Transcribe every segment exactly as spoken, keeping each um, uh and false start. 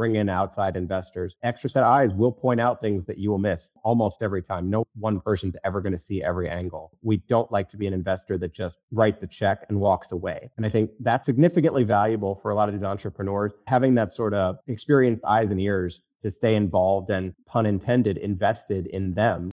bring in outside investors. Extra set of eyes will point out things that you will miss almost every time. No one person's ever going to see every angle. We don't like to be an investor that just writes the check and walks away. And I think that's significantly valuable for a lot of these entrepreneurs, having that sort of experienced eyes and ears to stay involved and, pun intended, invested in them.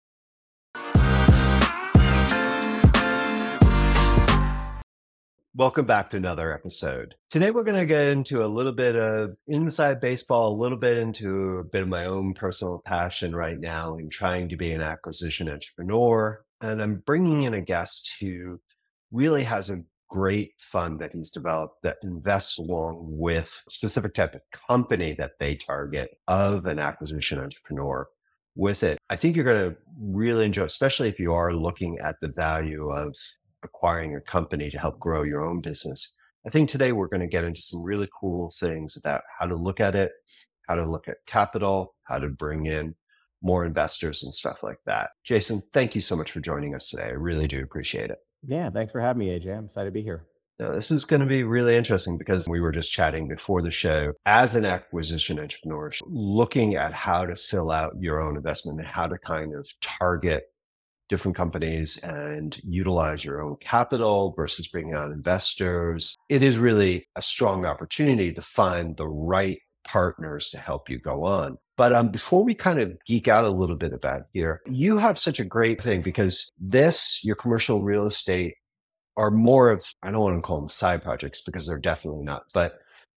Welcome back to another episode. Today, we're going to get into a little bit of inside baseball, a little bit into a bit of my own personal passion right now in trying to be an acquisition entrepreneur. And I'm bringing in a guest who really has a great fund that he's developed that invests along with a specific type of company that they target of an acquisition entrepreneur with it. I think you're going to really enjoy, especially if you are looking at the value of acquiring a company to help grow your own business. I think today we're going to get into some really cool things about how to look at it, how to look at capital, how to bring in more investors and stuff like that. Jason, thank you so much for joining us today. I really do appreciate it. Yeah, thanks for having me, A J. I'm excited to be here. Now, this is going to be really interesting because we were just chatting before the show. As an acquisition entrepreneur, looking at how to fill out your own investment and how to kind of target different companies and utilize your own capital versus bringing on investors. It is really a strong opportunity to find the right partners to help you go on. But um, before we kind of geek out a little bit about here, you have such a great thing because this, your commercial real estate, are more of, I don't want to call them side projects because they're definitely not, but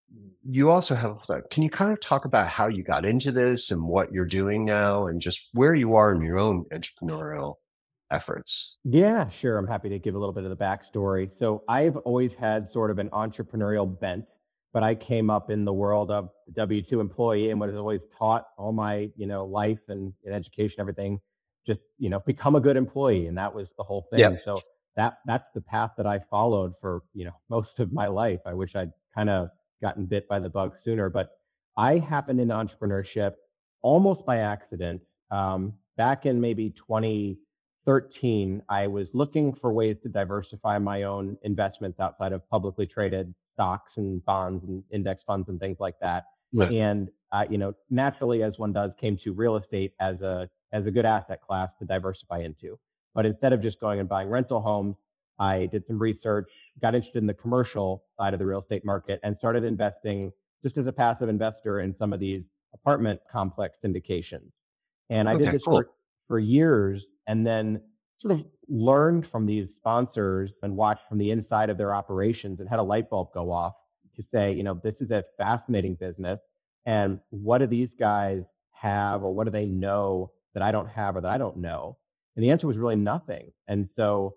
you also have, can you kind of talk about how you got into this and what you're doing now and just where you are in your own entrepreneurial efforts? Yeah, sure. I'm happy to give a little bit of the backstory. So I've always had sort of an entrepreneurial bent, but I came up in the world of a W two employee and was always taught all my, you know, life and, and education, everything, just, you know, become a good employee. And that was the whole thing. Yep. So that that's the path that I followed for, you know, most of my life. I wish I'd kind of gotten bit by the bug sooner, but I happened into entrepreneurship almost by accident. Um, back in maybe twenty thirteen, I was looking for ways to diversify my own investments outside of publicly traded stocks and bonds and index funds and things like that. Yeah. And, uh, you know, naturally, as one does, came to real estate as a as a good asset class to diversify into. But instead of just going and buying rental homes, I did some research, got interested in the commercial side of the real estate market, and started investing just as a passive investor in some of these apartment complex syndications. And I Okay, did this cool. for, for years and then sort of learned from these sponsors and watched from the inside of their operations and had a light bulb go off to say, you know, this is a fascinating business. And what do these guys have or what do they know that I don't have or that I don't know? And the answer was really nothing. And so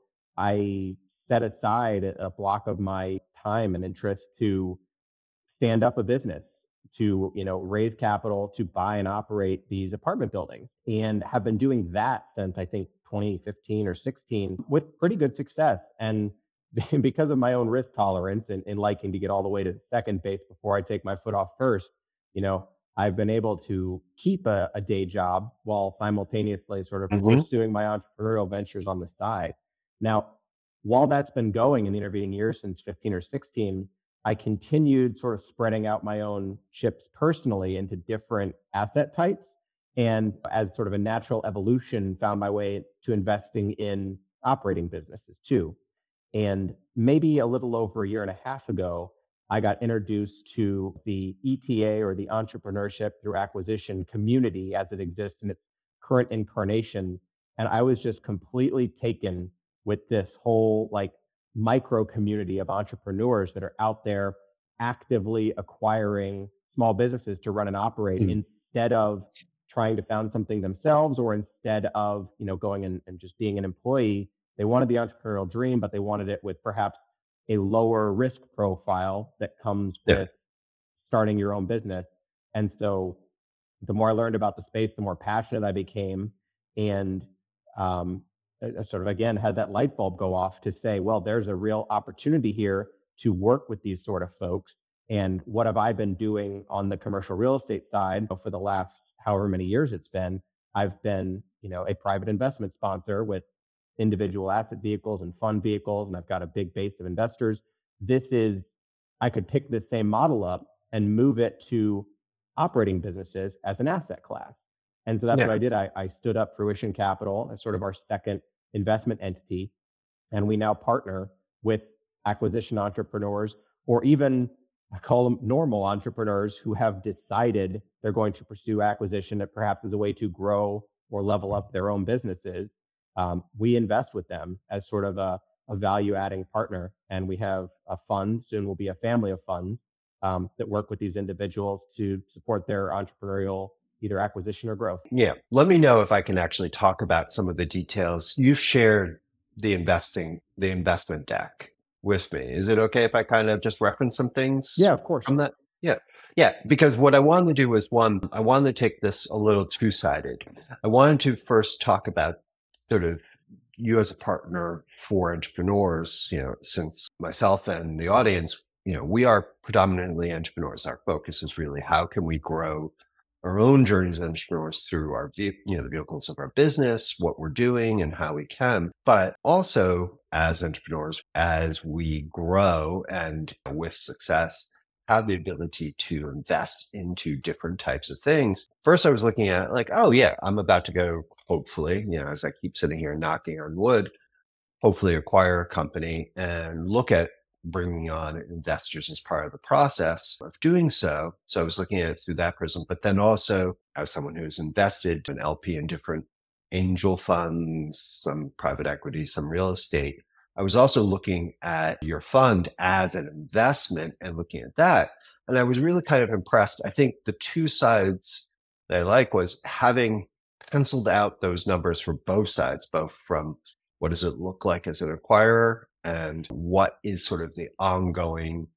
I set aside a block of my time and interest to stand up a business, to, you know, raise capital to buy and operate these apartment buildings, and have been doing that since I think twenty fifteen or sixteen with pretty good success. And because of my own risk tolerance and, and liking to get all the way to second base before I take my foot off first, you know, I've been able to keep a, a day job while simultaneously sort of Mhm. pursuing my entrepreneurial ventures on the side. Now, while that's been going in the intervening years since fifteen or sixteen, I continued sort of spreading out my own chips personally into different asset types. And as sort of a natural evolution, found my way to investing in operating businesses too. And maybe a little over a year and a half ago, I got introduced to the E T A, or the Entrepreneurship Through Acquisition community as it exists in its current incarnation. And I was just completely taken with this whole like micro community of entrepreneurs that are out there actively acquiring small businesses to run and operate Mm. instead of trying to found something themselves, or instead of, you know, going and, and just being an employee. They wanted the entrepreneurial dream, but they wanted it with perhaps a lower risk profile that comes Yeah. with starting your own business. And so the more I learned about the space, the more passionate I became. And um, I sort of, again, had that light bulb go off to say, well, there's a real opportunity here to work with these sort of folks. And what have I been doing on the commercial real estate side for the last however many years it's been? I've been, you know, a private investment sponsor with individual asset vehicles and fund vehicles, and I've got a big base of investors. This is, I could pick this same model up and move it to operating businesses as an asset class. And so that's Yeah. what I did. I, I stood up Fruition Capital as sort of our second investment entity. And we now partner with acquisition entrepreneurs, or even I call them normal entrepreneurs who have decided they're going to pursue acquisition that perhaps is a way to grow or level up their own businesses. Um, we invest with them as sort of a, a value adding partner. And we have a fund, soon will be a family of funds um, that work with these individuals to support their entrepreneurial either acquisition or growth. Yeah. Let me know if I can actually talk about some of the details. You've shared the investing, the investment deck with me. Is it okay if I kind of just reference some things Yeah, of course. from that? Yeah. Yeah. Because what I wanted to do was one, I wanted to take this a little two sided. I wanted to first talk about sort of you as a partner for entrepreneurs, you know, since myself and the audience, you know, we are predominantly entrepreneurs. Our focus is really how can we grow our own journeys as entrepreneurs through our, you know, the vehicles of our business, what we're doing and how we can, but also as entrepreneurs, as we grow and with success, have the ability to invest into different types of things. First, I was looking at like, oh yeah, I'm about to go, hopefully, you know, as I keep sitting here knocking on wood, hopefully acquire a company and look at bringing on investors as part of the process of doing so. So I was looking at it through that prism, but then also as someone who's invested an L P in different angel funds, some private equity, some real estate. I was also looking at your fund as an investment and looking at that. And I was really kind of impressed. I think the two sides that I like was having penciled out those numbers for both sides, both from what does it look like as an acquirer and what is sort of the ongoing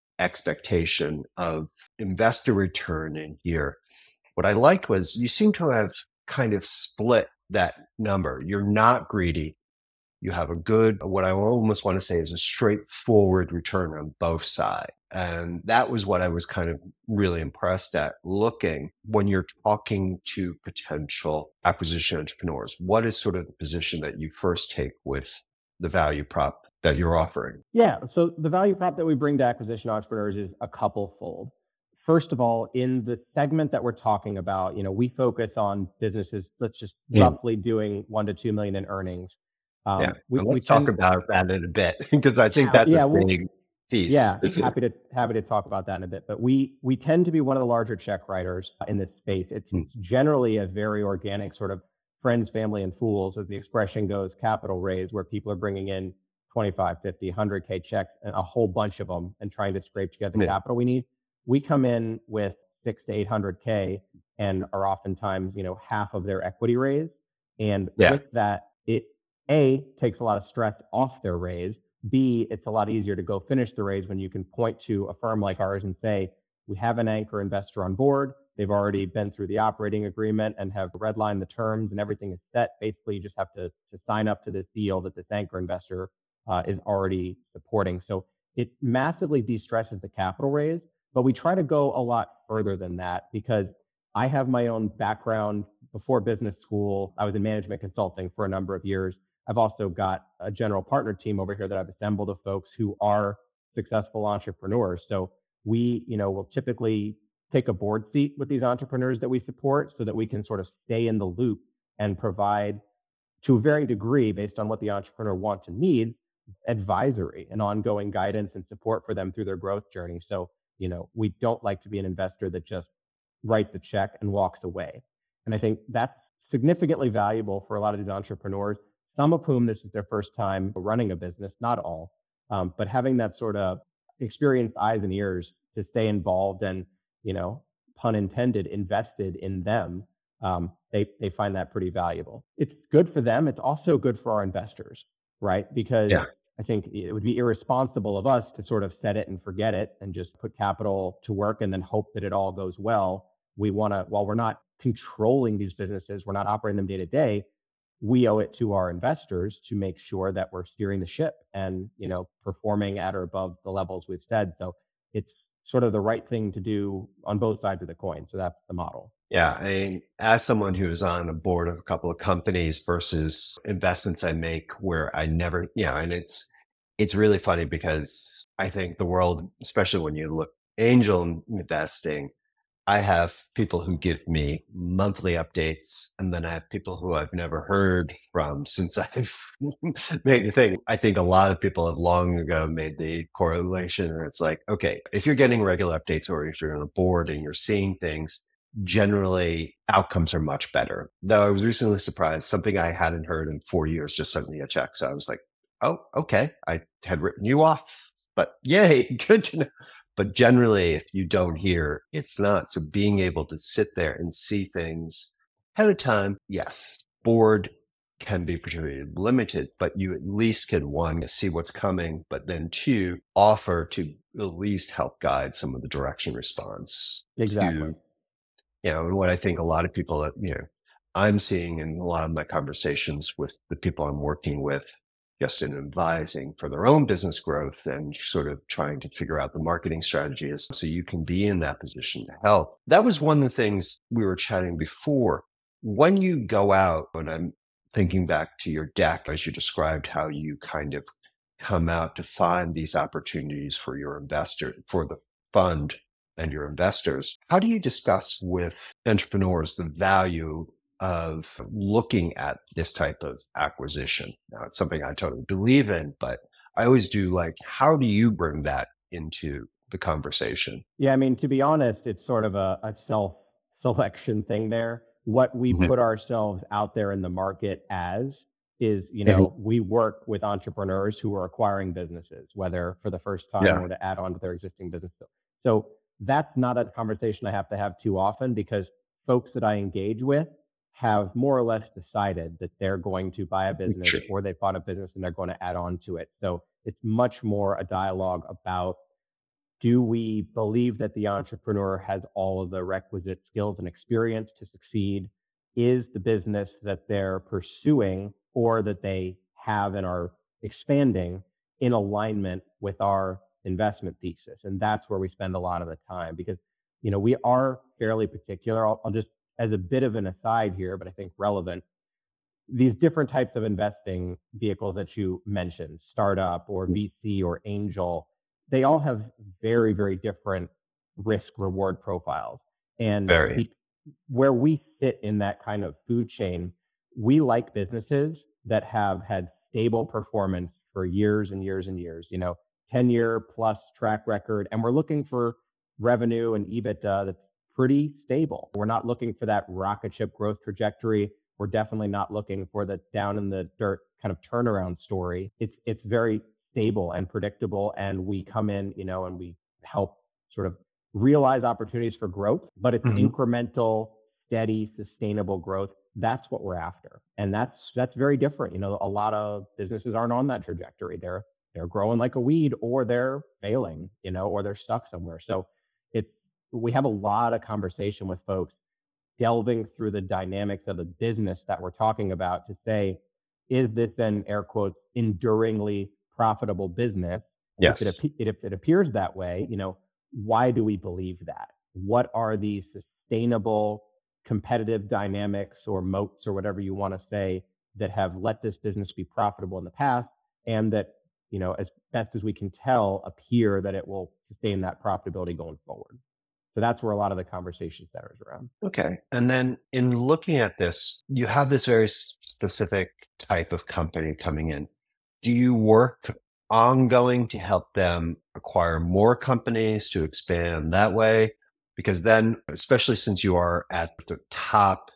expectation of investor return in here. What I liked was you seem to have kind of split that number. You're not greedy. You have a good, what I almost want to say is a straightforward return on both sides. And that was what I was kind of really impressed at looking when you're talking to potential acquisition entrepreneurs. What is sort of the position that you first take with the value prop that you're offering? Yeah. So the value prop that we bring to acquisition entrepreneurs is a couple fold. First of all, in the segment that we're talking about, you know, we focus on businesses, let's just Mm. roughly doing one to two million in earnings. Um, Yeah. we, And we let's talk tend, about that in a bit because I think yeah, that's yeah, a well, big piece. yeah, happy to happy to talk about that in a bit. But we we tend to be one of the larger check writers in this space. It's, Mm. it's generally a very organic sort of friends, family, and fools, as the expression goes, capital raise, where people are bringing in twenty-five, fifty, one hundred K checks, and a whole bunch of them, and trying to scrape together the Yeah. capital we need. We come in with six to eight hundred K and are oftentimes, you know, half of their equity raise. And Yeah. with that, it A, takes a lot of stress off their raise. B, it's a lot easier to go finish the raise when you can point to a firm like ours and say, we have an anchor investor on board. They've already been through the operating agreement and have redlined the terms and everything is set. Basically, you just have to, to sign up to this deal that this anchor investor uh, is already supporting. So it massively de-stresses the capital raise, but we try to go a lot further than that because I have my own background. Before business school, I was in management consulting for a number of years. I've also got a general partner team over here that I've assembled of folks who are successful entrepreneurs. So we, you know, will typically take a board seat with these entrepreneurs that we support so that we can sort of stay in the loop and provide, to a varying degree, based on what the entrepreneur wants and need, advisory and ongoing guidance and support for them through their growth journey. So, you know, we don't like to be an investor that just writes the check and walks away. And I think that's significantly valuable for a lot of these entrepreneurs, some of whom this is their first time running a business, not all, um, but having that sort of experienced eyes and ears to stay involved and, you know, pun intended, invested in them, um, they, they find that pretty valuable. It's good for them. It's also good for our investors, right? Because Yeah. I think it would be irresponsible of us to sort of set it and forget it and just put capital to work and then hope that it all goes well. We want to, while we're not controlling these businesses, we're not operating them day to day, we owe it to our investors to make sure that we're steering the ship and, you know, performing at or above the levels we've said. So it's sort of the right thing to do on both sides of the coin. So that's the model. Yeah. I mean, as someone who is on a board of a couple of companies versus investments I make where I never, yeah, and it's, it's really funny because I think the world, especially when you look angel investing, I have people who give me monthly updates, and then I have people who I've never heard from since I've made the thing. I think a lot of people have long ago made the correlation, and it's like, okay, if you're getting regular updates or if you're on a board and you're seeing things, generally outcomes are much better. Though I was recently surprised, something I hadn't heard in four years just sent me a check. So I was like, oh, okay. I had written you off, but yay, good to know. But generally, if you don't hear, it's not. So being able to sit there and see things ahead of time, yes, board can be particularly limited, but you at least can, one, see what's coming, but then two, offer to at least help guide some of the direction response Exactly. to, you know, and what I think a lot of people that, you know, I'm seeing in a lot of my conversations with the people I'm working with, just in advising for their own business growth and sort of trying to figure out the marketing strategy is so you can be in that position to help. That was one of the things we were chatting before. When you go out, and I'm thinking back to your deck as you described how you kind of come out to find these opportunities for your investor, for the fund and your investors. How do you discuss with entrepreneurs the value of looking at this type of acquisition? Now, it's something I totally believe in, but I always do like, how do you bring that into the conversation? Yeah, I mean, to be honest, it's sort of a, a self selection thing there. What we Mhm. put ourselves out there in the market as is, you Mhm. know, we work with entrepreneurs who are acquiring businesses, whether for the first time Yeah. or to add on to their existing business. So that's not a conversation I have to have too often because folks that I engage with have more or less decided that they're going to buy a business Sure. or they bought a business and they're going to add on to it. So it's much more a dialogue about, do we believe that the entrepreneur has all of the requisite skills and experience to succeed? Is the business that they're pursuing or that they have and are expanding in alignment with our investment thesis? And that's where we spend a lot of the time because, you know, we are fairly particular. I'll, I'll just, as a bit of an aside here, but I think relevant, these different types of investing vehicles that you mentioned, startup or V C or angel, they all have very, very different risk reward profiles. And Very, be, where we fit in that kind of food chain, we like businesses that have had stable performance for years and years and years, you know, ten year plus track record. And we're looking for revenue and EBITDA that's pretty stable. We're not looking for that rocket ship growth trajectory. We're definitely not looking for the down in the dirt kind of turnaround story. It's it's very stable and predictable, and we come in, you know, and we help sort of realize opportunities for growth, but it's Mhm. incremental, steady, sustainable growth. That's what we're after, and that's that's very different. You know, a lot of businesses aren't on that trajectory. They're they're growing like a weed, or they're failing, you know, or they're stuck somewhere. So it we have a lot of conversation with folks delving through the dynamics of the business that we're talking about to say, is this an air quotes enduringly profitable business? If it, Yes. appe- if it appears that way, you know, why do we believe that? What are the sustainable competitive dynamics or moats or whatever you want to say that have let this business be profitable in the past and that, you know, as best as we can tell, appear that it will sustain that profitability going forward? So that's where a lot of the conversation centers around. Okay. And then in looking at this, you have this very specific type of company coming in. Do you work ongoing to help them acquire more companies to expand that way? Because then, especially since you are at the top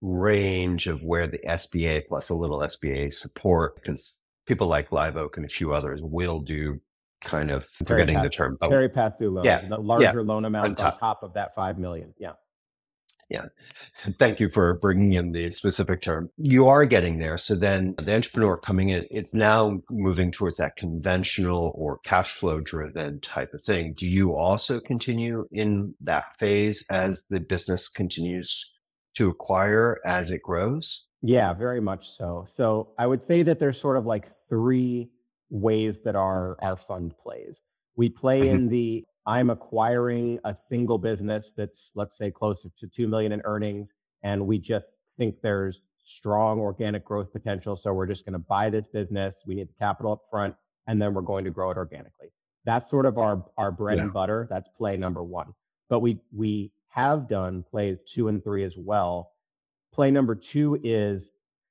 range of where the S B A plus a little S B A support, because people like Live Oak and a few others will do kind of, I'm Perry forgetting the pass term. Oh, Perry pass through yeah. loan, the Yeah. larger loan On amounts on top. top of that five million. Yeah. Yeah. Thank you for bringing in the specific term. You are getting there. So then the entrepreneur coming in, it's now moving towards that conventional or cash flow driven type of thing. Do you also continue in that phase as the business continues to acquire as it grows? Yeah, very much so. So I would say that there's sort of like three ways that our our fund plays. We play Mhm. in the, I'm acquiring a single business that's, let's say, closer to two million in earnings, and we just think there's strong organic growth potential. So we're just going to buy this business. We need capital up front, and then we're going to grow it organically. That's sort of our our bread Yeah. and butter. That's play number one. But we we have done plays two and three as well. Play number two is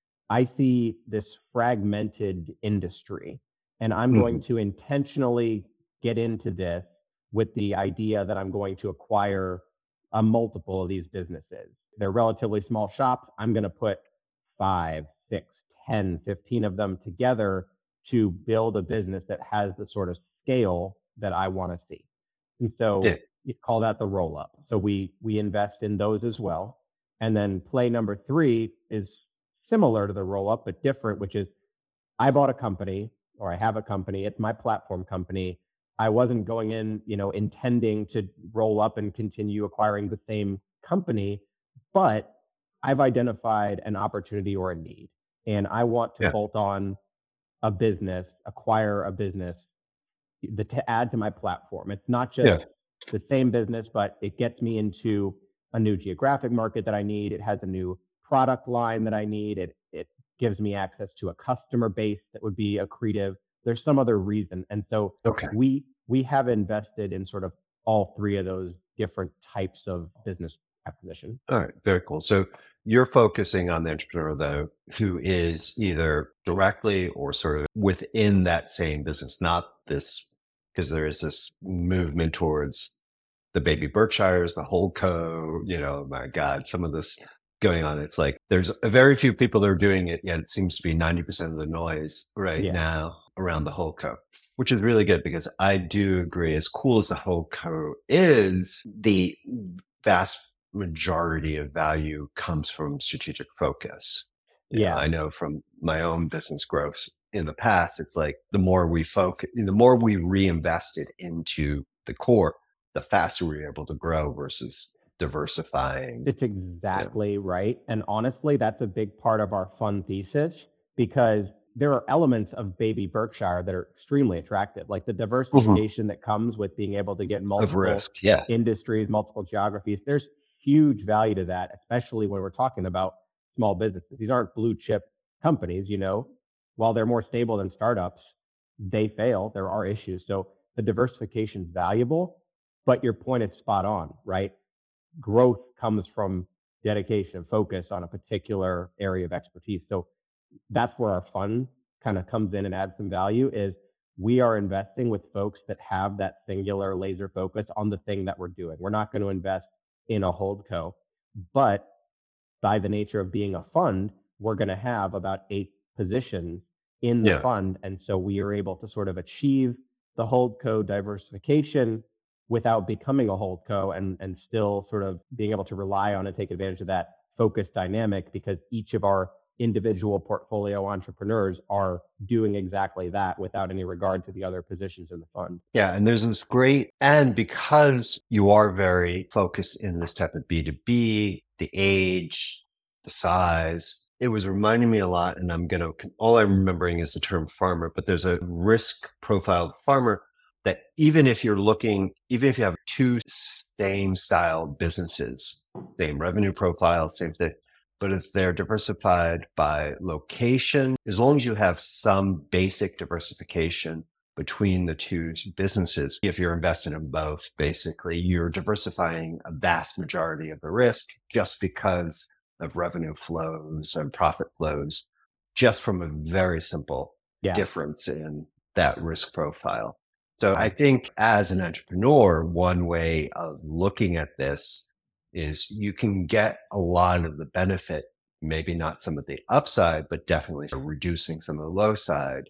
I see this fragmented industry, and I'm going Mhm. to intentionally get into this with the idea that I'm going to acquire a multiple of these businesses. They're relatively small shops. I'm going to put five, six, ten, fifteen of them together to build a business that has the sort of scale that I want to see. And Yeah. so you call that the roll up. So we we invest in those as well. And then play number three is similar to the roll up, but different, which is I bought a company or I have a company. It's my platform company. I wasn't going in, you know, intending to roll up and continue acquiring the same company, but I've identified an opportunity or a need, and I want to Yeah. bolt on a business, acquire a business the, to add to my platform. It's not Yeah. just the same business, but it gets me into a new geographic market that I need. It has a new product line that I need. It it gives me access to a customer base that would be accretive. There's some other reason. And so Okay. we we have invested in sort of all three of those different types of business acquisition. All right. Very cool. So you're focusing on the entrepreneur though, who is either directly or sort of within that same business, not this, because there is this movement towards the baby Berkshires, the Holdco, you know, my God, some of this going on. It's like there's a very few people that are doing it, yet it seems to be ninety percent of the noise right Yeah. now around the Holdco, which is really good because I do agree, as cool as the Holdco is, the vast majority of value comes from strategic focus. You know, Yeah. I know from my own business growth in the past, it's like the more we focus, the more we reinvested into the core, the faster we're able to grow versus diversifying. It's Yeah. exactly right. And honestly, that's a big part of our fund thesis because there are elements of baby Berkshire that are extremely attractive, like the Mhm. diversification that comes with being able to get Of multiple risk. Yeah. industries, multiple geographies. There's huge value to that, especially when we're talking about small businesses. These aren't blue chip companies, you know, while they're more stable than startups, they fail. There are issues. So the diversification is valuable, but your point is spot on, right? Growth comes from dedication and focus on a particular area of expertise. So that's where our fund kind of comes in and adds some value is we are investing with folks that have that singular laser focus on the thing that we're doing. We're not going to invest in a hold co, but by the nature of being a fund, we're going to have about eight positions in the Yeah. fund. And so we are able to sort of achieve the hold co diversification without becoming a hold co and, and still sort of being able to rely on and take advantage of that focus dynamic because each of our individual portfolio entrepreneurs are doing exactly that without any regard to the other positions in the fund. Yeah. And there's this great, and because you are very focused in this type of B two B, the age, the size, it was reminding me a lot. And I'm going to, all I'm remembering is the term farmer, but there's a risk profiled farmer that even if you're looking, even if you have two same style businesses, same revenue profile, same thing, but if they're diversified by location, as long as you have some basic diversification between the two businesses, if you're invested in both, basically, you're diversifying a vast majority of the risk just because of revenue flows and profit flows, just from a very simple Yeah. difference in that risk profile. So I think as an entrepreneur, one way of looking at this is you can get a lot of the benefit, maybe not some of the upside, but definitely reducing some of the low side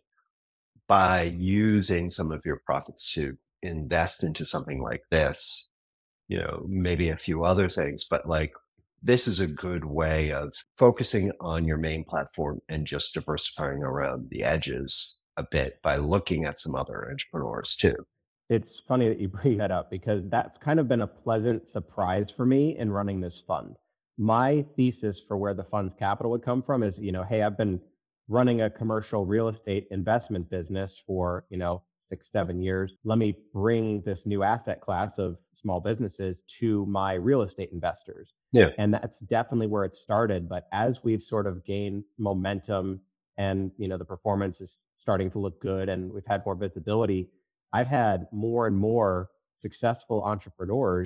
by using some of your profits to invest into something like this, you know, maybe a few other things, but like this is a good way of focusing on your main platform and just diversifying around the edges a bit by looking at some other entrepreneurs too. It's funny that you bring that up because that's kind of been a pleasant surprise for me in running this fund. My thesis for where the fund's capital would come from is, you know, hey, I've been running a commercial real estate investment business for, you know, six, seven years. Let me bring this new asset class of small businesses to my real estate investors. Yeah. And that's definitely where it started. But as we've sort of gained momentum and, you know, the performance is starting to look good and we've had more visibility, I've had more and more successful entrepreneurs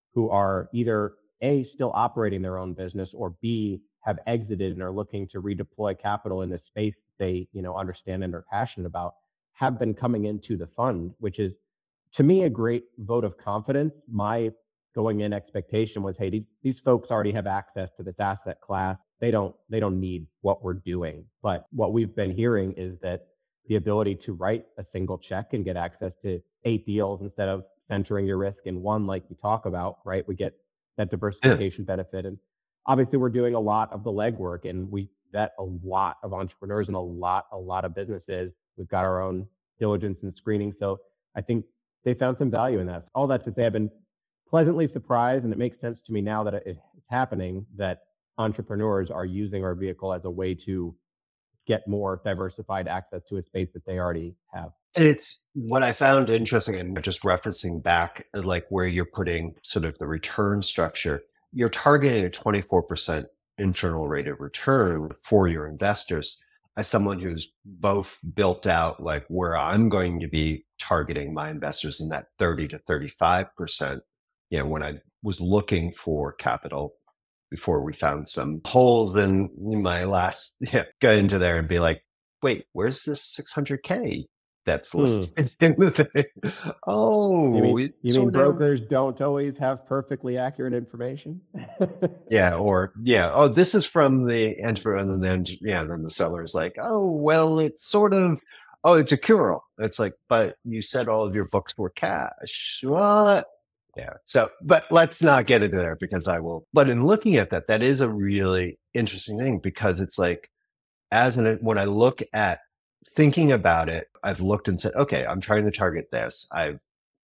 who are either A, still operating their own business, or B, have exited and are looking to redeploy capital in the space they, you know, understand and are passionate about, have been coming into the fund, which is to me a great vote of confidence. My going in expectation was, hey, these, these folks already have access to this asset class. They don't they don't need what we're doing. But what we've been hearing is that the ability to write a single check and get access to eight deals instead of centering your risk in one, like you talk about, right? We get that Yeah. diversification benefit. And obviously we're doing a lot of the legwork, and we vet a lot of entrepreneurs and a lot, a lot of businesses. We've got our own diligence and screening. So I think they found some value in that. All that they have been pleasantly surprised, and it makes sense to me now that it's happening, that entrepreneurs are using our vehicle as a way to get more diversified access to a space that they already have. And it's what I found interesting, and just referencing back, uh, like where you're putting sort of the return structure, you're targeting a twenty-four percent internal rate of return for your investors. As someone who's both built out like where I'm going to be targeting my investors in that thirty to thirty-five percent, you know, when I was looking for capital before we found some holes in my last, yeah, go into there and be like, wait, where's this six hundred K that's Hmm. listed in the thing? You Oh, mean it you mean sort of, brokers don't always have perfectly accurate information? yeah, or yeah, oh, this is from the enter, and then yeah, then the seller is like, oh, well, it's sort of, oh, it's a cure. It's like, but you said all of your books were cash. What? Yeah. So, but let's not get into there because I will. But in looking at that, that is a really interesting thing because it's like, as an, when I look at thinking about it, I've looked and said, okay, I'm trying to target this. I've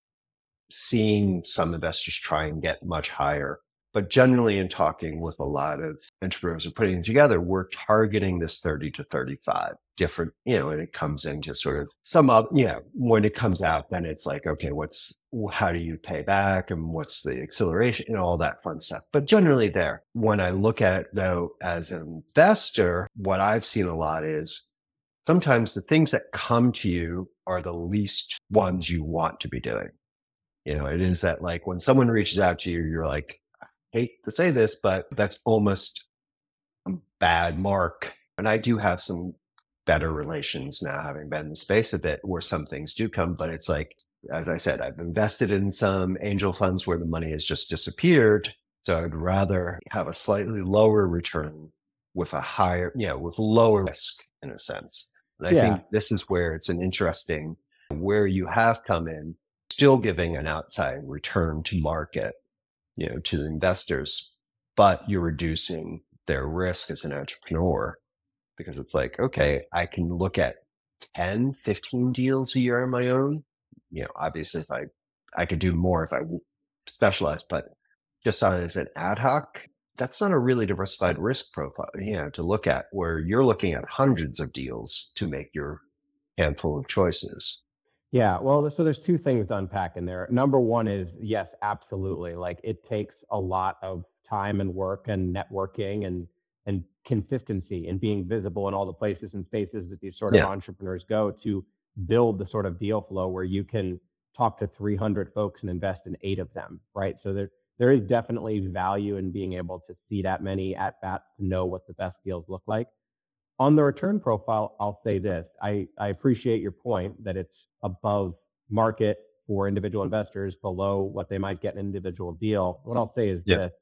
seen some investors try and get much higher. But generally, in talking with a lot of entrepreneurs and putting it together, we're targeting this thirty to thirty-five different, you know, and it comes into sort of some of, you know, when it comes out, then it's like, okay, what's, how do you pay back and what's the acceleration and all that fun stuff. But generally, there, when I look at it though, as an investor, what I've seen a lot is sometimes the things that come to you are the least ones you want to be doing. You know, it is that like when someone reaches out to you, you're like, I hate to say this, but that's almost a bad mark. And I do have some better relations now, having been in the space a bit, where some things do come. But it's like, as I said, I've invested in some angel funds where the money has just disappeared. So I'd rather have a slightly lower return with a higher, you know, with lower risk in a sense. And I Yeah. think this is where it's an interesting, where you have come in, still giving an outside return to market, you know, to the investors, but you're reducing their risk as an entrepreneur because it's like, okay, I can look at ten, fifteen deals a year on my own. You know, obviously if I, I could do more if I specialized, but just on as an ad hoc, that's not a really diversified risk profile, you know, to look at where you're looking at hundreds of deals to make your handful of choices. Yeah, well, so there's two things to unpack in there. Number one is, yes, absolutely. Like it takes a lot of time and work and networking and and consistency and being visible in all the places and spaces that these sort of Yeah. entrepreneurs go to build the sort of deal flow where you can talk to three hundred folks and invest in eight of them, right? So there there is definitely value in being able to see that many at bats to know what the best deals look like. On the return profile, I'll say this. I, I appreciate your point that it's above market for individual investors, below what they might get in an individual deal. What I'll say is Yeah. this.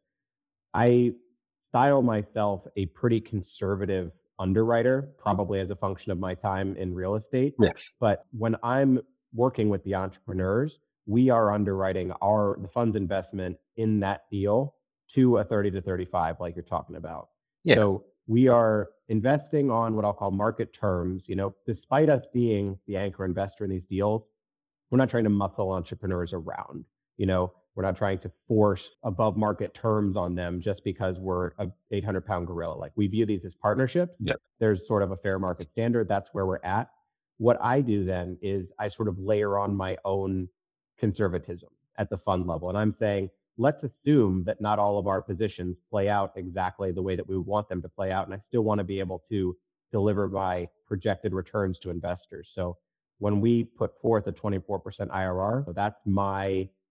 I style myself a pretty conservative underwriter, probably as a function of my time in real estate. Yes. But when I'm working with the entrepreneurs, we are underwriting our the fund's investment in that deal to a thirty to thirty-five, like you're talking about. Yeah. So we are investing on what I'll call market terms. You know, despite us being the anchor investor in these deals, we're not trying to muscle entrepreneurs around. You know, we're not trying to force above market terms on them just because we're a eight hundred pound gorilla. Like we view these as partnerships. Yeah. There's sort of a fair market standard. That's where we're at. What I do then is I sort of layer on my own conservatism at the fund level. And I'm saying, let's assume that not all of our positions play out exactly the way that we want them to play out. And I still want to be able to deliver my projected returns to investors. So when we put forth a twenty-four percent I R R, that's my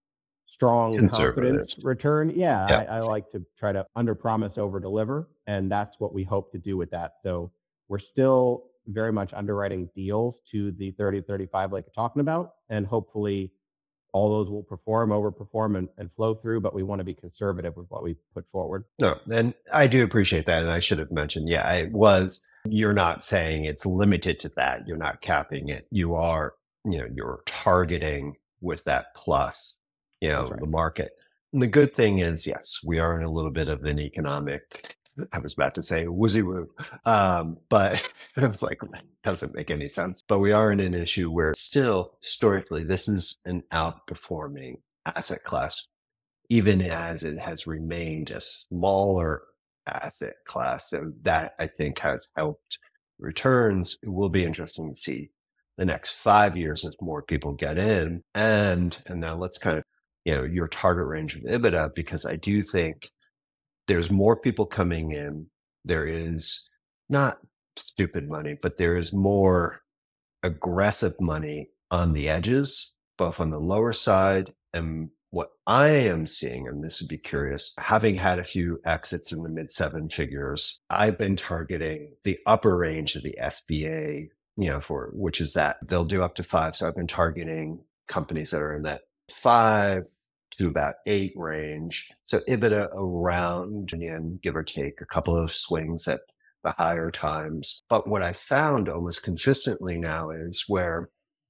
strong Conservative. confidence return. Yeah, Yeah. I, I like to try to under promise, over deliver. And that's what we hope to do with that. So we're still very much underwriting deals to the thirty, thirty-five, like you're talking about. And hopefully all those will perform, overperform, and, and flow through. But we want to be conservative with what we put forward. No, and I do appreciate that. And I should have mentioned, yeah, I was, you're not saying it's limited to that. You're not capping it. You are, you know, you're targeting with that plus, you That's know, right. the market. And the good thing is, yes, we are in a little bit of an economic, I was about to say woozy woo, um, but I was like, that doesn't make any sense. But we are in an issue where still historically, this is an outperforming asset class, even as it has remained a smaller asset class. So that I think has helped returns. It will be interesting to see the next five years as more people get in. And and now let's kind of, you know, your target range of EBITDA, because I do think there's more people coming in. There is not stupid money, but there is more aggressive money on the edges, both on the lower side. And what I am seeing, and this would be curious, having had a few exits in the mid seven figures, I've been targeting the upper range of the S B A, you know, for which is that they'll do up to five. So I've been targeting companies that are in that five to about eight range. So EBITDA around, and give or take a couple of swings at the higher times. But what I found almost consistently now is where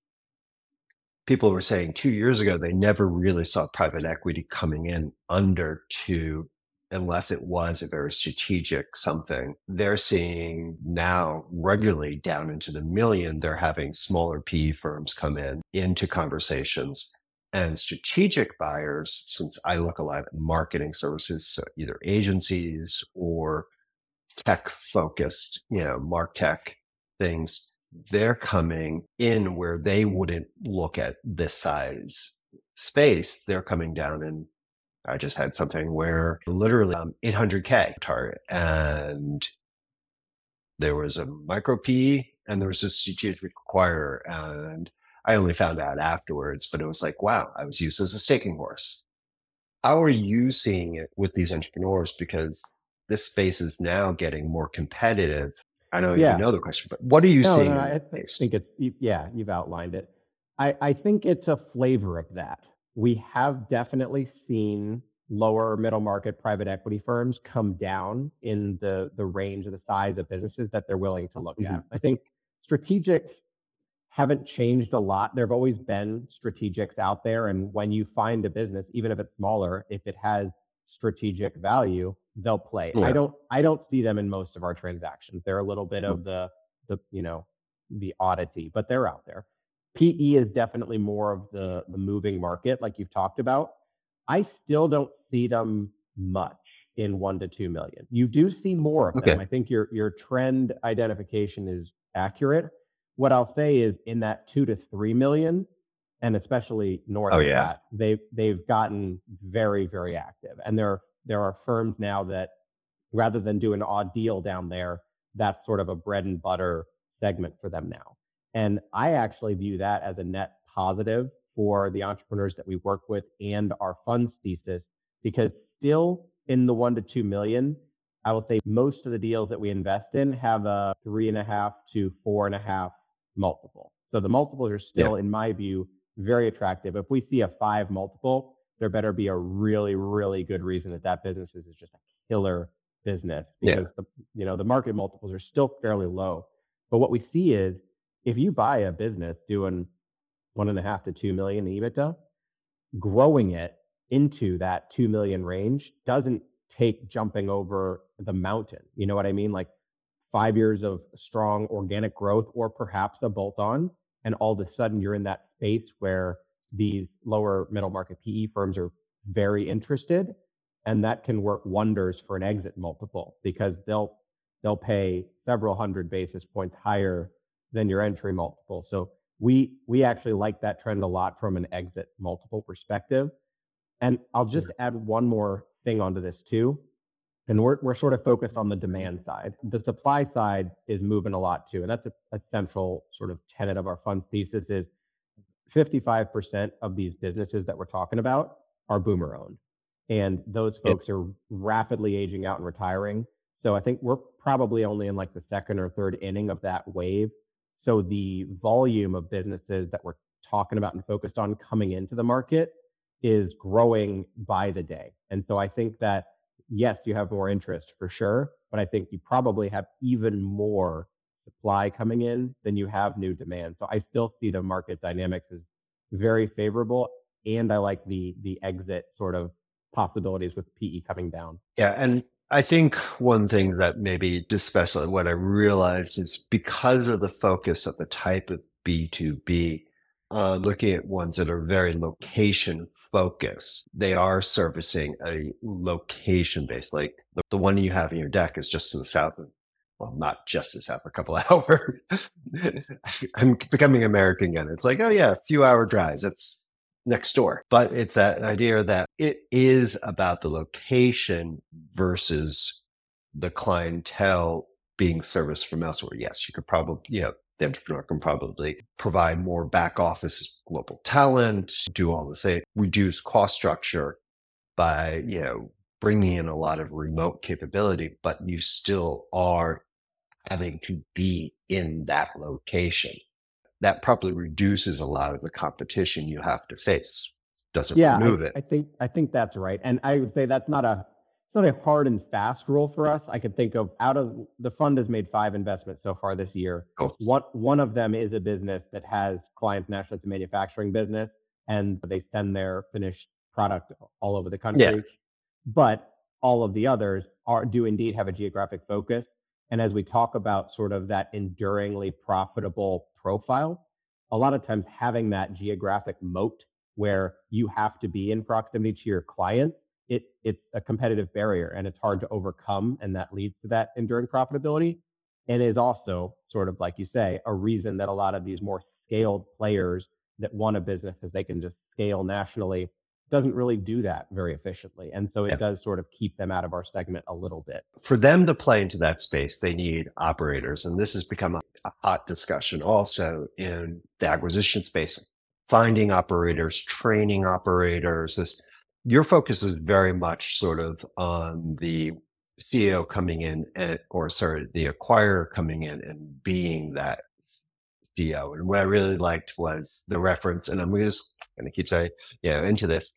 people were saying two years ago, they never really saw private equity coming in under two unless it was a very strategic something. They're seeing now regularly down into the million. They're having smaller P E firms come in into conversations. And strategic buyers, since I look a lot at marketing services, so either agencies or tech focused, you know, MarTech things, they're coming in where they wouldn't look at this size space. They're coming down, and I just had something where literally um, eight hundred K target, and there was a micro P and there was a strategic acquirer. And I only found out afterwards, but it was like, wow, I was used as a staking horse. How are you seeing it with these entrepreneurs? Because this space is now getting more competitive. I know you Yeah. know the question, but what are you No, seeing no, in I this th- space? think it, you- yeah, you've outlined it. I, I think it's a flavor of that. We have definitely seen lower middle market private equity firms come down in the, the range of the size of businesses that they're willing to look Mhm. at. I think strategic haven't changed a lot. There have always been strategics out there. And when you find a business, even if it's smaller, if it has strategic value, they'll play. I Yeah. don't I don't see them in most of our transactions. They're a little bit Mm. of the the, you know, the oddity, but they're out there. P E is definitely more of the, the moving market, like you've talked about. I still don't see them much in one to two million. You do see more of them. Okay. I think your your trend identification is accurate. What I'll say is in that two to three million, and especially north Oh of yeah. that, they've they've gotten very, very active. And there there are firms now that rather than do an odd deal down there, that's sort of a bread and butter segment for them now. And I actually view that as a net positive for the entrepreneurs that we work with and our funds thesis, because still in the one to two million, I will say most of the deals that we invest in have a three and a half to four and a half multiple. So the multiples are still, Yeah. in my view, very attractive. If we see a five multiple, there better be a really, really good reason that that business is just a killer business, Yeah. because the, you know, the market multiples are still fairly low. But what we see is if you buy a business doing one and a half to two million EBITDA, growing it into that two million range doesn't take jumping over the mountain. You know what I mean? Like five years of strong organic growth, or perhaps a bolt on, and all of a sudden you're in that space where these lower middle market P E firms are very interested. And that can work wonders for an exit multiple, because they'll they'll pay several hundred basis points higher than your entry multiple. So we we actually like that trend a lot from an exit multiple perspective. And I'll just add one more thing onto this too. And we're we're sort of focused on the demand side. The supply side is moving a lot too. And that's a, a central sort of tenet of our fund thesis is fifty-five percent of these businesses that we're talking about are boomer owned. And those Yeah. folks are rapidly aging out and retiring. So I think we're probably only in like the second or third inning of that wave. So the volume of businesses that we're talking about and focused on coming into the market is growing by the day. And so I think that, yes, you have more interest for sure, but I think you probably have even more supply coming in than you have new demand. So I still see the market dynamics as very favorable. And I like the the exit sort of possibilities with P E coming down. Yeah. And I think one thing that maybe, especially what I realized is because of the focus of the type of B two B, uh, looking at ones that are very location focused, they are servicing a location based, like the, the one you have in your deck is just to the south of, well, not just to the south, a couple of hours. I'm becoming American again. It's like, oh yeah, a few hour drives. That's next door. But it's that idea that it is about the location versus the clientele being serviced from elsewhere. Yes, you could probably, you know, the entrepreneur can probably provide more back office global talent, do all the things, reduce cost structure by, you know, bringing in a lot of remote capability, but you still are having to be in that location. That probably reduces a lot of the competition you have to face. Doesn't Yeah, I, remove it. I think I think that's right. And I would say that's not a it's not a hard and fast rule for us. I could think of out of the fund has made five investments so far this year. Oh, One one of them is a business that has clients nationally. It's a manufacturing business, and they send their finished product all over the yeah, country. But all of the others are do indeed have a geographic focus. And as we talk about sort of that enduringly profitable profile, a lot of times having that geographic moat where you have to be in proximity to your client, it it's a competitive barrier and it's hard to overcome, and that leads to that enduring profitability. And is also sort of like you say, a reason that a lot of these more scaled players that want a business that they can just scale nationally doesn't really do that very efficiently. And so it yeah. does sort of keep them out of our segment a little bit. For them to play into that space, they need operators. And this has become a, a hot discussion also in the acquisition space. Finding operators, training operators. This your focus is very much sort of on the C E O coming in and, or sorry, the acquirer coming in and being that C E O. And what I really liked was the reference, and I'm just going to keep saying, yeah, into this.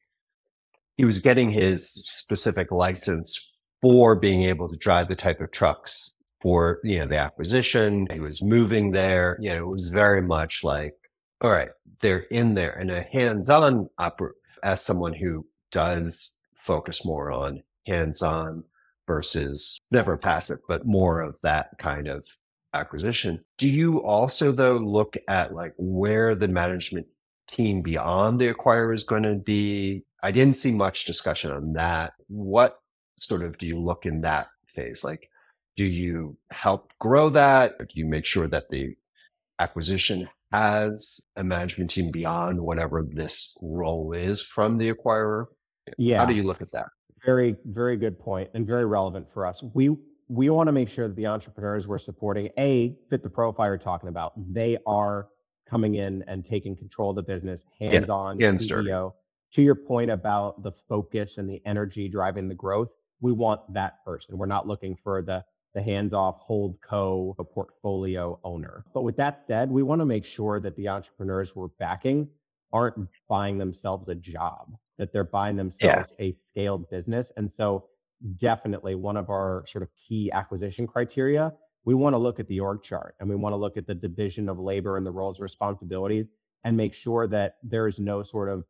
He was getting his specific license for being able to drive the type of trucks for, you know, the acquisition. He was moving there. You know, it was very much like, all right, they're in there. And a hands-on oper- as someone who does focus more on hands-on versus never passive, but more of that kind of acquisition. Do you also though look at like where the management team beyond the acquirer is going to be? I didn't see much discussion on that. What sort of do you look in that phase? Like, do you help grow that? Or do you make sure that the acquisition has a management team beyond whatever this role is from the acquirer? How do Yeah, you look at that? very, very good point and very relevant for us. We we want to make sure that the entrepreneurs we're supporting, A, fit the profile you're talking about. They are coming in and taking control of the business, Yeah, hands-on hands dirty. C E O. To your point about the focus and the energy driving the growth, we want that person. We're not looking for the the hands-off hold co portfolio owner. But with that said, we want to make sure that the entrepreneurs we're backing aren't buying themselves a job, that they're buying Yeah, themselves a scaled business. And so definitely one of our sort of key acquisition criteria, we want to look at the org chart and we want to look at the division of labor and the roles and responsibilities and make sure that there is no sort of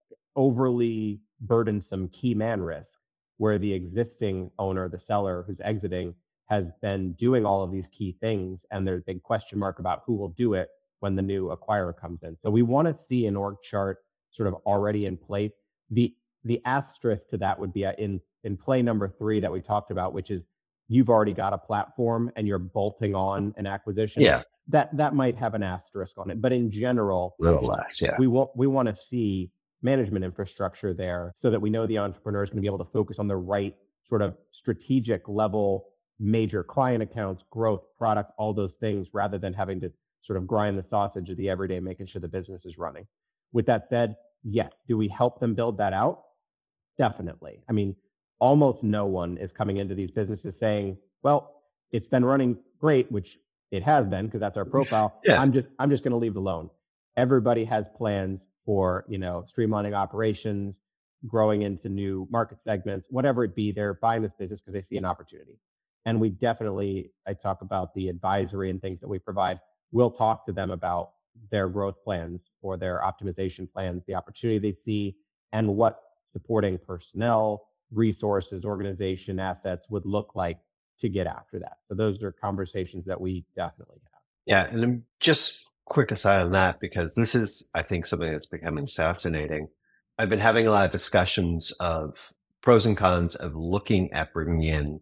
overly burdensome key man risk where the existing owner, the seller who's exiting, has been doing all of these key things. And there's a big question mark about who will do it when the new acquirer comes in. So we want to see an org chart sort of already in place. The the asterisk to that would be in in play number three that we talked about, which is you've already got a platform and you're bolting on an acquisition. yeah, That that might have an asterisk on it. But in general, a little less. Yeah, we want we want to see management infrastructure there so that we know the entrepreneur is going to be able to focus on the right sort of strategic level, major client accounts, growth, product, all those things, rather than having to sort of grind the sausage of the everyday, making sure the business is running. With that said, yes, do we help them build that out? Definitely. I mean, almost no one is coming into these businesses saying, well, it's been running great, which it has been because that's our profile. Yeah. I'm just I'm just going to leave it alone. Everybody has plans for, you know, streamlining operations, growing into new market segments, whatever it be. They're buying this business because they see an opportunity. And we definitely, I talk about the advisory and things that we provide. We'll talk to them about their growth plans or their optimization plans, the opportunity they see, and what supporting personnel, resources, organization, assets would look like to get after that. So those are conversations that we definitely have. Yeah. And then just quick aside on that, because this is, I think, something that's becoming fascinating. I've been having a lot of discussions of pros and cons of looking at bringing in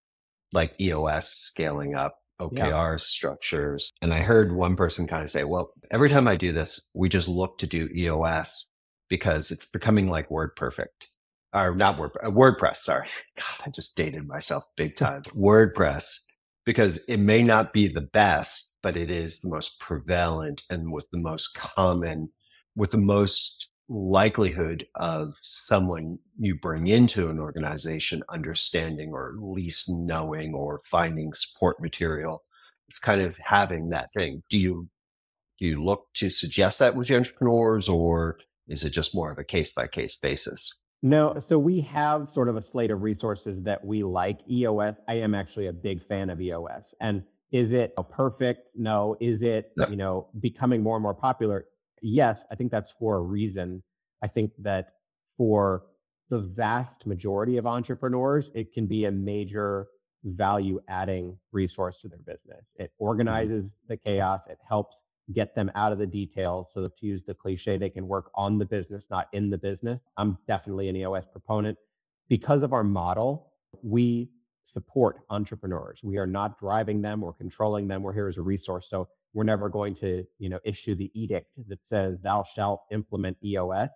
like E O S, scaling up Yeah. O K R structures. And I heard one person kind of say, well, every time I do this, we just look to do E O S because it's becoming like WordPerfect. Or not Word, uh, WordPress, sorry. God, I just dated myself big time. WordPress, because it may not be the best, but it is the most prevalent and with the most common, with the most likelihood of someone you bring into an organization understanding or at least knowing or finding support material. It's kind of having that thing. Do you do you look to suggest that with your entrepreneurs, or is it just more of a case by case basis? No, so we have sort of a slate of resources that we like. E O S, I am actually a big fan of E O S. And is it perfect? No. Is it, Yeah. you know, becoming more and more popular? Yes, I think that's for a reason. I think that for the vast majority of entrepreneurs, it can be a major value adding resource to their business. It Mhm. organizes the chaos. It helps get them out of the details. So to use the cliche, they can work on the business, not in the business. I'm definitely an E O S proponent. Because of our model, we support entrepreneurs. We are not driving them or controlling them. We're here as a resource. So we're never going to, you know, issue the edict that says thou shalt implement E O S,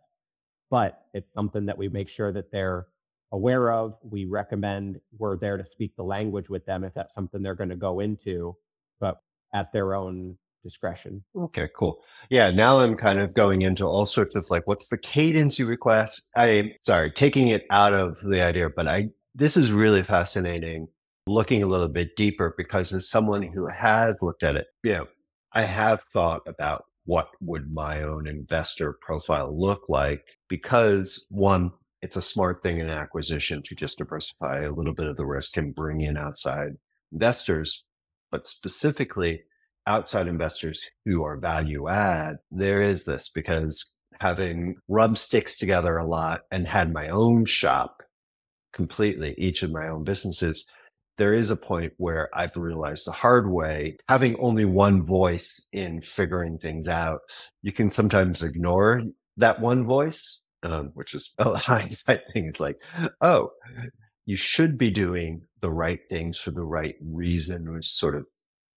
but it's something that we make sure that they're aware of. We recommend we're there to speak the language with them if that's something they're going to go into, but at their own discretion. Okay, cool. Yeah, now I'm kind of going into all sorts of like, what's the cadence you request? I, sorry, taking it out of the idea, but I, this is really fascinating looking a little bit deeper because as someone who has looked at it, you know, I have thought about what would my own investor profile look like because one, it's a smart thing in acquisition to just diversify a little bit of the risk and bring in outside investors, but specifically outside investors who are value add, there is this because having rubbed sticks together a lot and had my own shop completely, each of my own businesses, there is a point where I've realized the hard way, having only one voice in figuring things out, you can sometimes ignore that one voice, um, which is a hindsight thing. It's like, oh, you should be doing the right things for the right reason, which sort of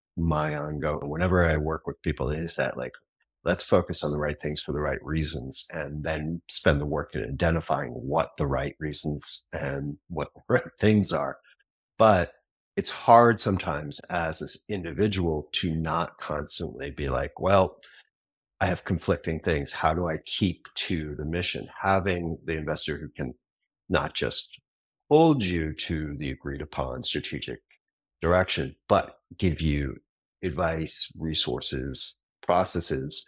my ongoing whenever I work with people is that like, let's focus on the right things for the right reasons and then spend the work in identifying what the right reasons and what the right things are. But it's hard sometimes as this individual to not constantly be like, well, I have conflicting things. How do I keep to the mission? Having the investor who can not just hold you to the agreed upon strategic direction, but give you advice, resources, processes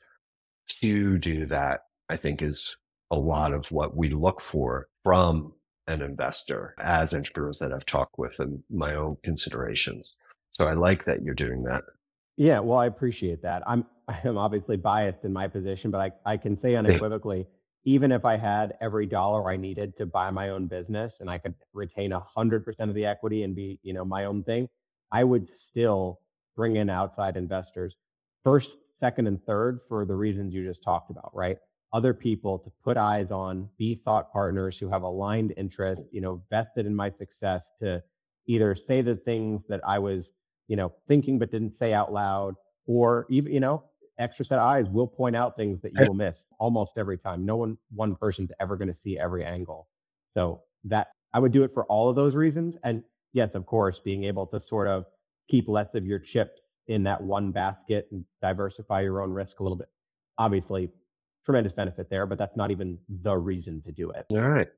to do that, I think is a lot of what we look for from an investor as entrepreneurs that I've talked with and my own considerations. So I like that you're doing that. Yeah, well, I appreciate that. I'm I am obviously biased in my position, but I, I can say Yeah. unequivocally, even if I had every dollar I needed to buy my own business and I could retain a hundred percent of the equity and be, you know, my own thing, I would still bring in outside investors first, second, and third for the reasons you just talked about, right? Other people to put eyes on, be thought partners who have aligned interest, you know, vested in my success to either say the things that I was you know, thinking but didn't say out loud, or even, you know, extra set of eyes will point out things that you will miss almost every time. No one, one person's ever going to see every angle. So that I would do it for all of those reasons. And yes, of course, being able to sort of keep less of your chips in that one basket and diversify your own risk a little bit. Obviously, tremendous benefit there, but that's not even the reason to do it. All right.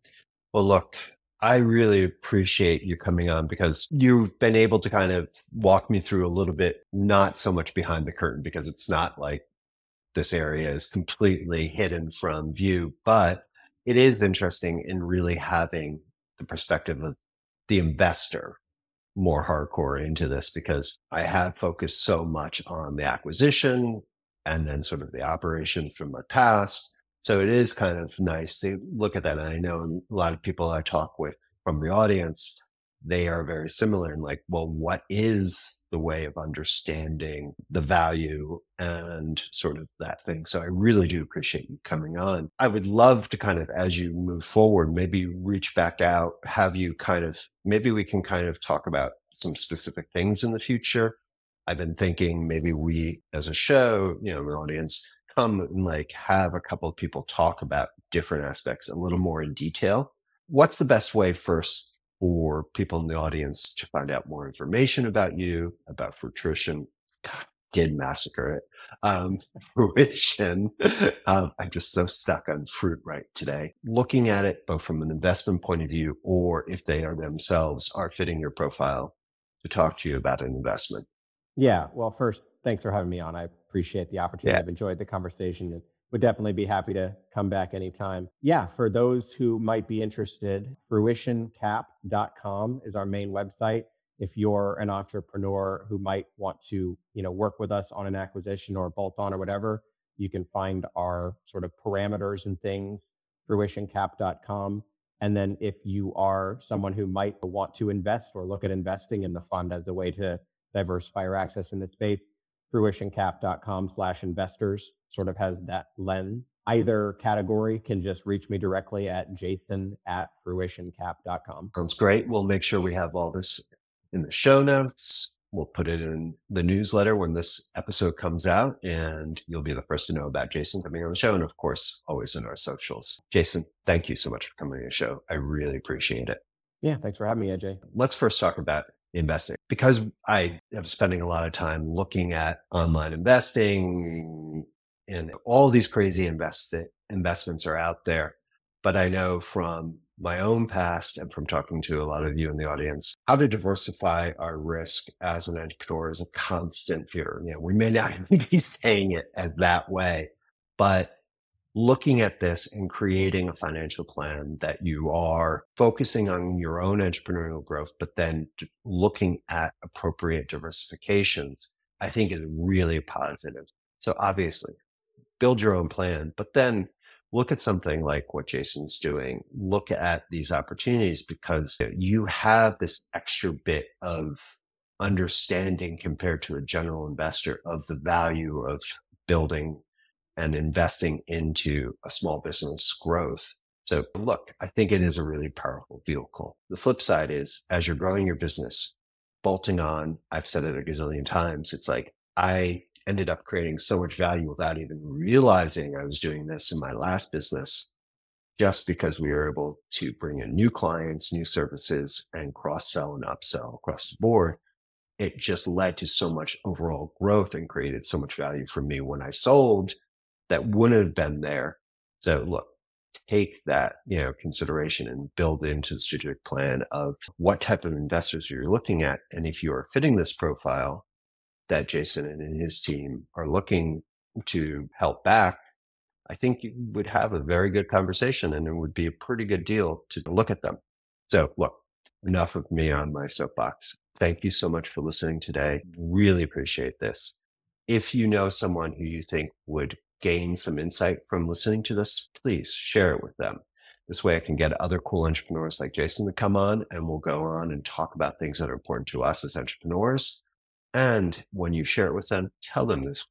Well, look, I really appreciate you coming on because you've been able to kind of walk me through a little bit, not so much behind the curtain, because it's not like this area is completely hidden from view, but it is interesting in really having the perspective of the investor more hardcore into this because I have focused so much on the acquisition and then sort of the operation from my past. So it is kind of nice to look at that. And I know a lot of people I talk with from the audience, they are very similar in like, well, what is the way of understanding the value and sort of that thing? So I really do appreciate you coming on. I would love to kind of, as you move forward, maybe reach back out, have you kind of, maybe we can kind of talk about some specific things in the future. I've been thinking maybe we as a show, you know, the audience come and like have a couple of people talk about different aspects a little more in detail. What's the best way first for people in the audience to find out more information about you, about Fruition? God, did massacre it. Um, Fruition. um, I'm just so stuck on fruit right today. Looking at it both from an investment point of view, or if they are themselves are fitting your profile to talk to you about an investment. Yeah. Well, first, thanks for having me on. I appreciate the opportunity. Yeah. I've enjoyed the conversation and would definitely be happy to come back anytime. Yeah. For those who might be interested, fruition cap dot com is our main website. If you're an entrepreneur who might want to, you know, work with us on an acquisition or bolt on or whatever, you can find our sort of parameters and things, fruition cap dot com. And then if you are someone who might want to invest or look at investing in the fund as a way to diversify your access in the space, fruitioncap dot com slash investors sort of has that lens. Either category can just reach me directly at jason at fruitioncap dot com. Sounds great. We'll make sure we have all this in the show notes. We'll put it in the newsletter when this episode comes out, and you'll be the first to know about Jason coming on the show. And of course, always in our socials. Jason, thank you so much for coming on the show. I really appreciate it. Yeah, thanks for having me, A J. Let's first talk about investing because I am spending a lot of time looking at online investing and all these crazy invest- investments are out there. But I know from my own past and from talking to a lot of you in the audience, how to diversify our risk as an entrepreneur is a constant fear. You know, we may not even be saying it as that way, but looking at this and creating a financial plan that you are focusing on your own entrepreneurial growth, but then looking at appropriate diversifications, I think is really positive. So obviously, build your own plan, but then look at something like what Jason's doing. Look at these opportunities because you have this extra bit of understanding compared to a general investor of the value of building and investing into a small business growth. So look, I think it is a really powerful vehicle. The flip side is as you're growing your business, bolting on, I've said it a gazillion times, it's like I ended up creating so much value without even realizing I was doing this in my last business, just because we were able to bring in new clients, new services, and cross sell and upsell across the board. It just led to so much overall growth and created so much value for me when I sold that wouldn't have been there. So look, take that, you know, consideration and build into the strategic plan of what type of investors you're looking at. And if you are fitting this profile that Jason and his team are looking to help back, I think you would have a very good conversation and it would be a pretty good deal to look at them. So look, enough of me on my soapbox. Thank you so much for listening today. Really appreciate this. If you know someone who you think would gain some insight from listening to this, please share it with them. This way I can get other cool entrepreneurs like Jason to come on and we'll go on and talk about things that are important to us as entrepreneurs. And when you share it with them, tell them this,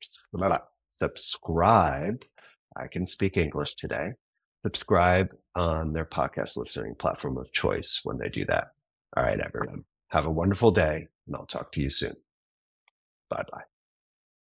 subscribe. I can speak English today. Subscribe on their podcast listening platform of choice when they do that. All right, everyone. Have a wonderful day, and I'll talk to you soon. Bye bye.